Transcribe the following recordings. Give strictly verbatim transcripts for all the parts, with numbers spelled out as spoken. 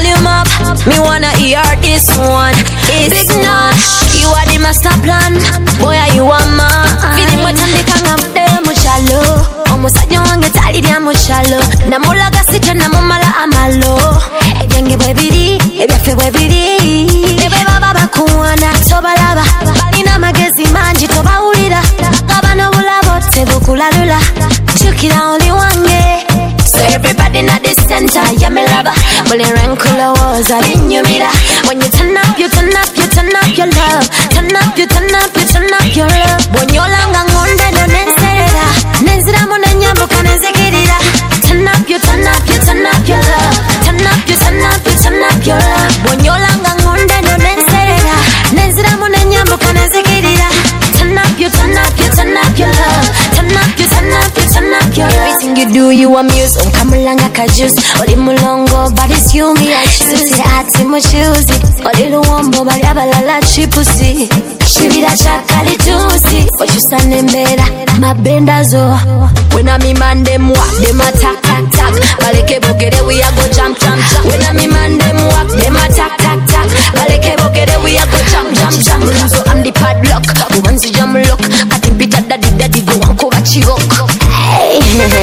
volume up. Me wanna hear this one. It's Big Nash. You are the master plan. Boy, are you a man? Feeling what I'm the king of them, shallow. Almost I don't want to tell you I'm shallow. Namula gasita namumala amalo. Ebyange bwebiri, ebyafe bwebiri. Ebe baba bakuwana, toba lava. Balina magezi manji toba ulira. Gaba no bulabo, tebo kulalula. Chukira only one day. So everybody in the center, yeah me lover. Bully rankula was all in your mirror. When you turn up, you turn up, you turn up your love. Turn up, you turn up, you turn up your love. When you're long and wonder, no nenserera. Nenzira mona nyambuka nenzekirira. Turn up, you turn up, you turn up your love. Turn up, you turn up, you turn up your love. When you're long and wonder, no nenserera. Nenzira mona nyambuka nenzekirira. Turn up, you turn up, you turn up your love. Turn up, you turn up, you turn up your love. Everything you do, you amuse. Unkamulanga kajuice. Oli mulongo, but it's you me I choose. Suti ati mu choose. Oli luwombo, bali abalala chipusi. Shibira chakali juicy. Ochusa nembera, mabenda zo. When I'm in man, them walk, them attack, tack, tack. Baleke bogere, we a go jump, jump, jump. When I'm in man, them walk, them attack, tack, tack. Baleke bogere, we a go jump, jump, jump. So I'm the padlock, who wants to jump lock. I think bitter daddy, daddy go and cover chirok. Hey.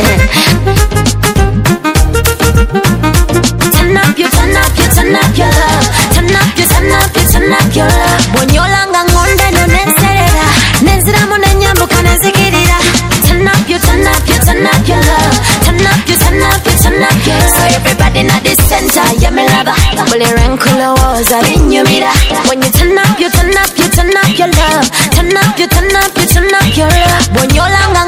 Turn up, you turn up, you turn up your love. Turn up, you turn up, you turn up your love. When you're long and wonder, no nenserera. Nenzira mona nyambuka nenzekirira. Turn up, you turn up, you turn up your love. Turn up, you turn up, you turn up your love. So everybody in the center, yeah me lover. Bully rankula was all in your mirror. When you turn up, you turn up, you turn up your love. Turn up, you turn up, you turn up your love. When you're long and